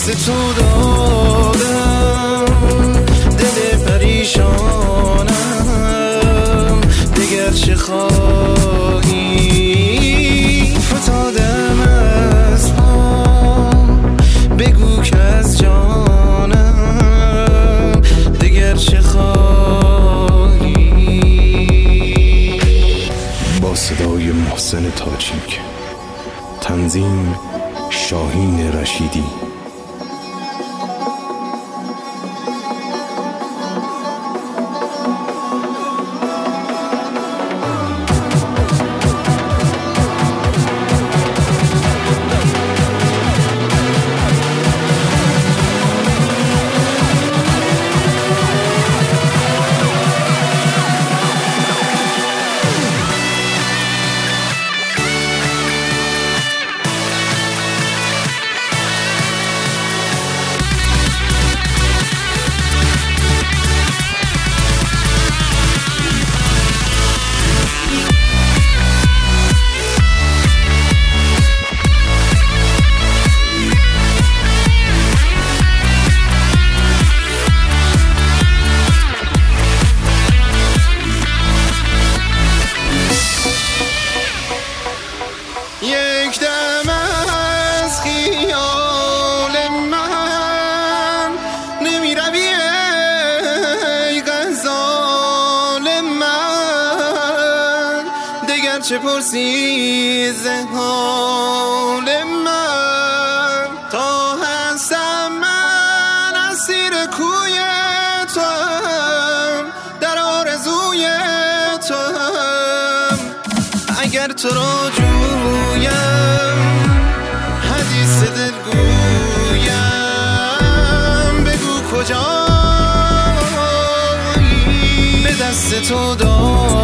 دست تو دادم دل پریشانم، دگر چه خواهی؟ فتادم از پام، بگو که از جانم دگر چه خواهی؟ با صدای محسن تاجیک، تنظیم شاهین رشیدی. یک دم از خیال من نمیروی ای غزال من، دگر چه پرسی ز حال من؟ تا هستم من اسیر کوی توام، در آرزوی توام. اگر تو را حدیث دلگویم، بگو کجایی؟ به دست تو دادم